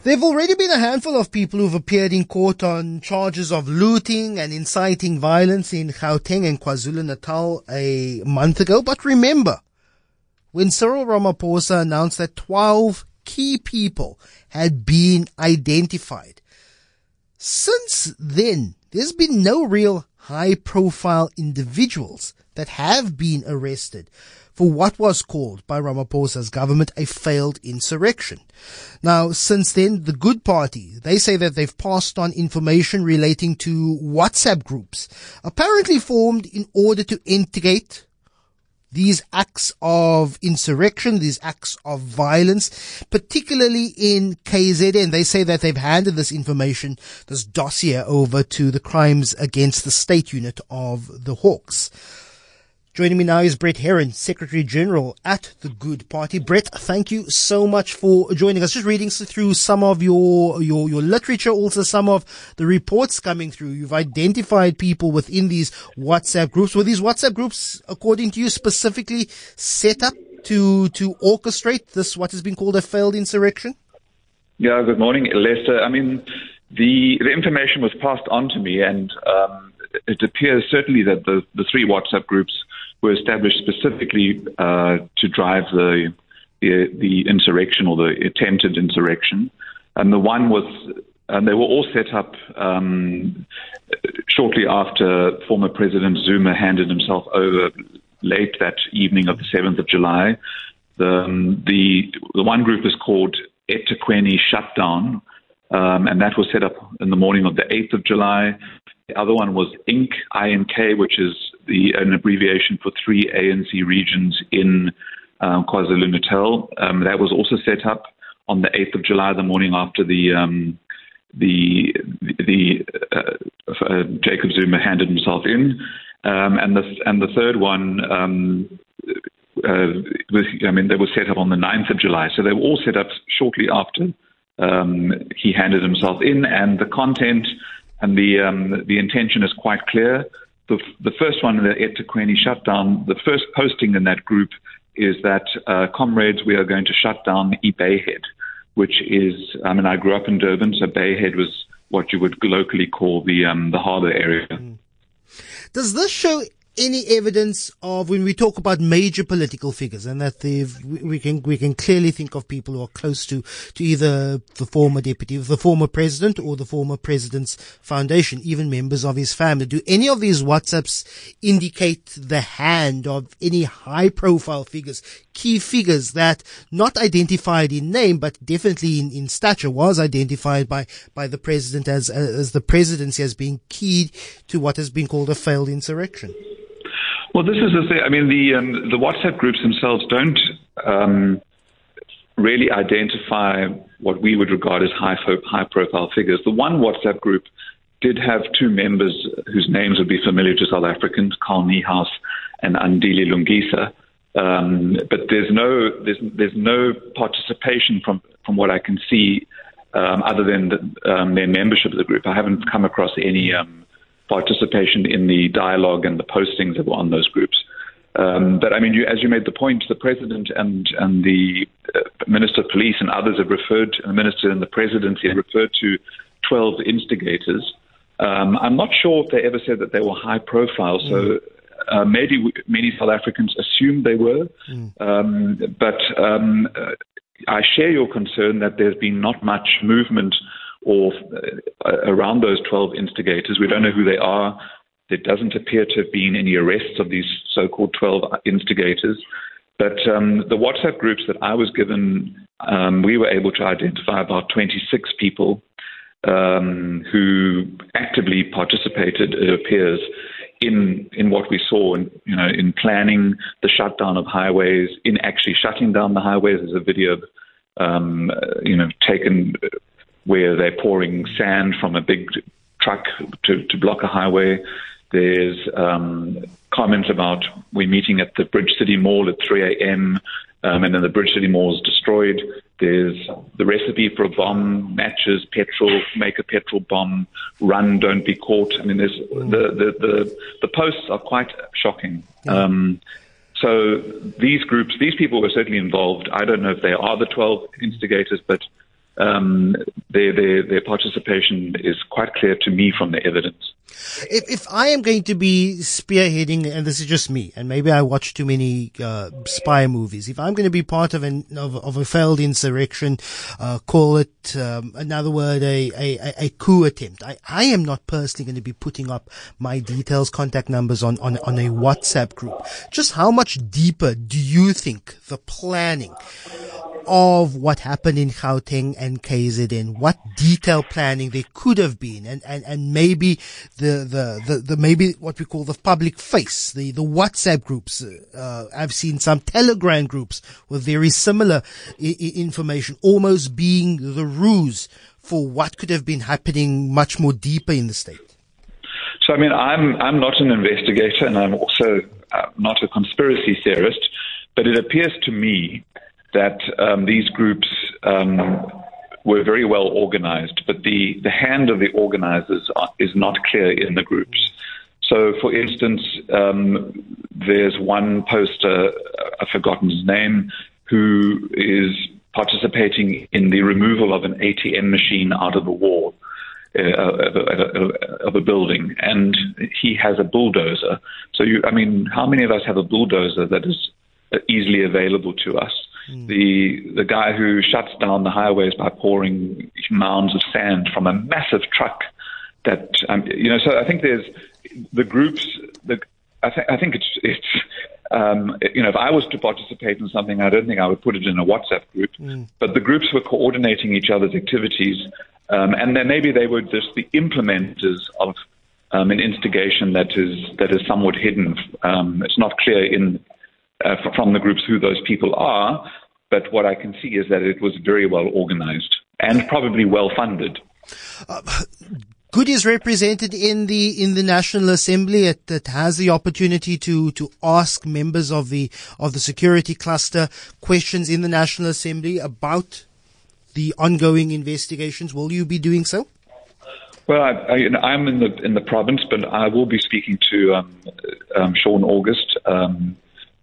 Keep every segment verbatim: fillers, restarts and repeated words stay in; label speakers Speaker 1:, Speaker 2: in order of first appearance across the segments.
Speaker 1: There have already been a handful of people who've appeared in court on charges of looting and inciting violence in Gauteng and KwaZulu-Natal a month ago. But remember, when Cyril Ramaphosa announced that twelve key people had been identified, since then, there's been no real high-profile individuals that have been arrested for what was called by Ramaphosa's government a failed insurrection. Now, since then, the Good Party, they say that they've passed on information relating to WhatsApp groups, apparently formed in order to instigate these acts of insurrection, these acts of violence, particularly in K Z N. They say that they've handed this information, this dossier, over to the Crimes Against the State unit of the Hawks. Joining me now is Brett Heron, Secretary General at the Good Party. Brett, thank you so much for joining us. Just reading through some of your, your, your literature, also some of the reports coming through. You've identified people within these WhatsApp groups. Were these WhatsApp groups, according to you, specifically set up to, to orchestrate this, what has been called a failed insurrection?
Speaker 2: Yeah, good morning, Lester. I mean, the, the information was passed on to me, and, um, it appears certainly that the, the three WhatsApp groups were established specifically uh, to drive the, the the insurrection or the attempted insurrection, and the one was, and they were all set up um, shortly after former President Zuma handed himself over late that evening of the seventh of July. The um, the the one group is called eThekwini Shutdown, um, and that was set up in the morning of the eighth of July. The other one was I N C, I N K, which is the an abbreviation for three A N C regions in um, KwaZulu-Natal. Um, that was also set up on the eighth of July, the morning after the um, the the uh, uh, Jacob Zuma handed himself in, um, and the and the third one, um, uh, was, I mean, they were set up on the ninth of July. So they were all set up shortly after um, he handed himself in, and the content. And the um, the intention is quite clear. The, the first one, the eThekwini Shutdown, the first posting in that group is that, uh, comrades, we are going to shut down Bayhead, which is, I mean, I grew up in Durban, so Bayhead was what you would locally call the um, the harbour area. Mm.
Speaker 1: Does this show any evidence of, when we talk about major political figures, and that they've, we can, we can clearly think of people who are close to, to either the former deputy, the former president, or the former president's foundation, even members of his family. Do any of these WhatsApps indicate the hand of any high profile figures, key figures that not identified in name, but definitely in, in stature was identified by, by the president as, as the presidency as being key to what has been called a failed insurrection?
Speaker 2: Well, this is the thing. I mean, the um, the WhatsApp groups themselves don't um, really identify what we would regard as high high profile figures. The one WhatsApp group did have two members whose names would be familiar to South Africans, Carl Niehaus and Andile Lungisa. Um, but there's no there's there's no participation from from what I can see, um, other than the, um, their membership of the group. I haven't come across any Um, participation in the dialogue and the postings that were on those groups. Um, but I mean, you, as you made the point, the president and, and the uh, minister of police and others have referred, the minister and the presidency have referred to twelve instigators. Um, I'm not sure if they ever said that they were high profile, so uh, maybe w- many South Africans assumed they were. Mm. Um, but um, uh, I share your concern that there's been not much movement or uh, around those twelve instigators. We don't know who they are. There doesn't appear to have been any arrests of these so-called twelve instigators. But um, the WhatsApp groups that I was given, um, we were able to identify about twenty-six people um, who actively participated, it appears, in in what we saw, in, you know, in planning the shutdown of highways, in actually shutting down the highways. There's a video, um, you know, taken where they're pouring sand from a big truck to, to block a highway. There's um, comments about we're meeting at the Bridge City Mall at three a.m. Um, and then the Bridge City Mall is destroyed. There's the recipe for a bomb: matches, petrol, make a petrol bomb, run, don't be caught. I mean, there's the the the, the posts are quite shocking. Um, so these groups, these people were certainly involved. I don't know if they are the twelve instigators, but um, their, their their participation is quite clear to me from the evidence.
Speaker 1: If, if I am going to be spearheading, and this is just me, and maybe I watch too many uh, spy movies, if I'm going to be part of an of, of a failed insurrection, uh, call it um, another word, a, a a coup attempt, I, I am not personally going to be putting up my details, contact numbers on, on on a WhatsApp group. Just how much deeper do you think the planning of what happened in Gauteng and K Z N, what detailed planning there could have been, and, and, and maybe the, the, the, the, maybe what we call the public face, the, the WhatsApp groups. Uh, I've seen some Telegram groups with very similar I- I information almost being the ruse for what could have been happening much more deeper in the state.
Speaker 2: So, I mean, I'm, I'm not an investigator, and I'm also uh, not a conspiracy theorist, but it appears to me that um, these groups um, were very well organized, but the, the hand of the organizers are, is not clear in the groups. So, for instance, um, there's one poster, I've forgotten his name, who is participating in the removal of an A T M machine out of a wall uh, of, a, of a building, and he has a bulldozer. So, you, I mean, how many of us have a bulldozer that is easily available to us? Mm. The the guy who shuts down the highways by pouring mounds of sand from a massive truck. That um, you know, so I think there's the groups. The I think I think it's it's um, you know, if I was to participate in something, I don't think I would put it in a WhatsApp group. Mm. But the groups were coordinating each other's activities, um, and then maybe they were just the implementers of um, an instigation that is that is somewhat hidden. Um, it's not clear in. Uh, from the groups who those people are, but what I can see is that it was very well organized and probably well funded.
Speaker 1: Uh, Good is represented in the in the National Assembly. It, it has the opportunity to to ask members of the of the security cluster questions in the National Assembly about the ongoing investigations. Will you be doing so?
Speaker 2: Well, I, I, you know, I'm in the in the province, but I will be speaking to um, um, Sean August. Um,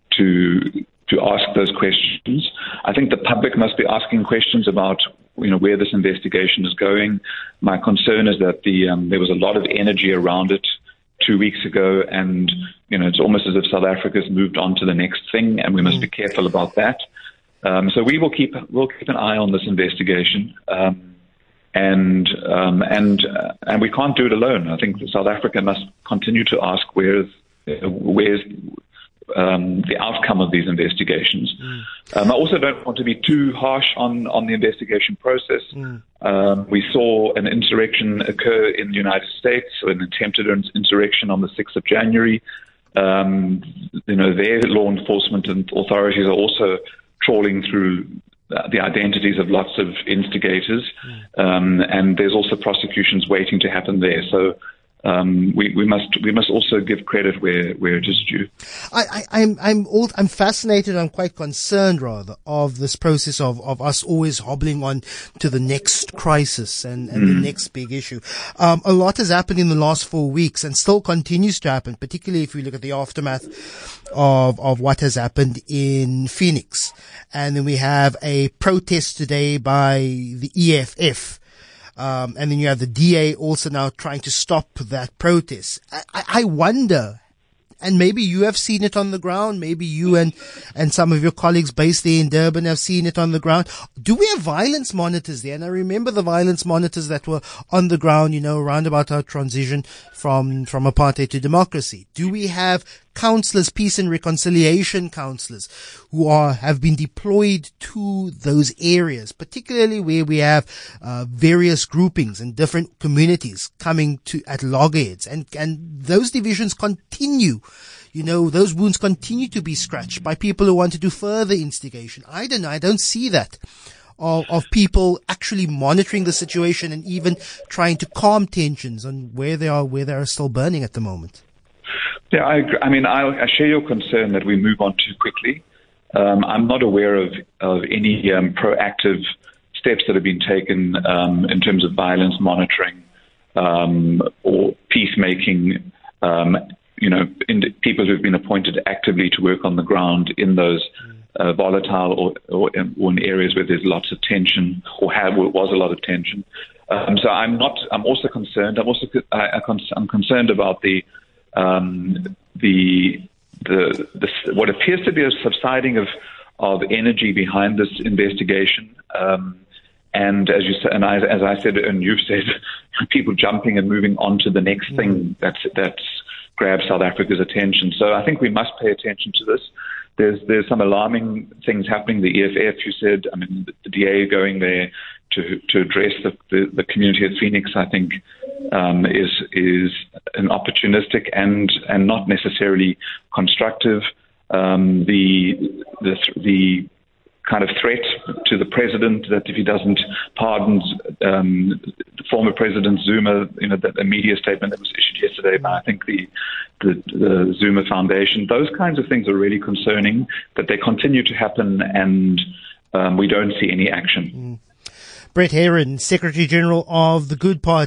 Speaker 2: to to ask those questions. I think the public must be asking questions about, you know, where this investigation is going. My concern is that the um, there was a lot of energy around it two weeks ago, and, you know, it's almost as if South Africa's moved on to the next thing, and we must mm. be careful about that. Um, so we will keep we'll keep an eye on this investigation, um, and um, and uh, and we can't do it alone. I think South Africa must continue to ask where's where's Um, the outcome of these investigations. Mm. Um, I also don't want to be too harsh on, on the investigation process. Mm. Um, we saw an insurrection occur in the United States, an attempted insurrection on the sixth of January. Um, you know, their law enforcement and authorities are also trawling through the identities of lots of instigators, mm. um, and there's also prosecutions waiting to happen there. So Um, we, we must we must also give credit where, where it is due.
Speaker 1: I, I, I'm I'm all, I'm fascinated. I'm quite concerned, rather, of this process of, of us always hobbling on to the next crisis and, and mm. the next big issue. Um, a lot has happened in the last four weeks and still continues to happen, particularly if we look at the aftermath of of what has happened in Phoenix. And then we have a protest today by the E F F. Um, and then you have the D A also now trying to stop that protest. I, I wonder, and maybe you have seen it on the ground, maybe you and, and some of your colleagues based there in Durban have seen it on the ground. Do we have violence monitors there? And I remember the violence monitors that were on the ground, you know, around about our transition from, from apartheid to democracy. Do we have counselors, peace and reconciliation counselors who are, have been deployed to those areas, particularly where we have, uh, various groupings and different communities coming to, at loggerheads, and, and those divisions continue. You know, those wounds continue to be scratched by people who want to do further instigation. I don't know. I don't see that. Of, of people actually monitoring the situation and even trying to calm tensions on where they are, where they are still burning at the moment.
Speaker 2: Yeah, I, agree. I mean, I, I share your concern that we move on too quickly. Um, I'm not aware of, of any um, proactive steps that have been taken um, in terms of violence monitoring um, or peacemaking. Um, you know, in people who've been appointed actively to work on the ground in those uh, volatile or, or, or in areas where there's lots of tension or have, was a lot of tension. Um, so I'm not. I'm also concerned. I'm also I, I'm concerned about the um, the, the the what appears to be a subsiding of of energy behind this investigation. Um, and as you said, and I, as I said, and you've said, people jumping and moving on to the next thing that's that's grabs South Africa's attention. So I think we must pay attention to this. There's there's some alarming things happening. The E F F, you said, I mean, the D A going there to to address the, the, the community at Phoenix, I think, um, is is an opportunistic and and not necessarily constructive. Um, the the the kind of threat to the president that if he doesn't pardon um, the former President Zuma, you know, that a media statement that was issued yesterday by I think the, the the Zuma Foundation, those kinds of things are really concerning. That they continue to happen, and um, we don't see any action.
Speaker 1: Mm. Brett Heron, Secretary General of the Good Party.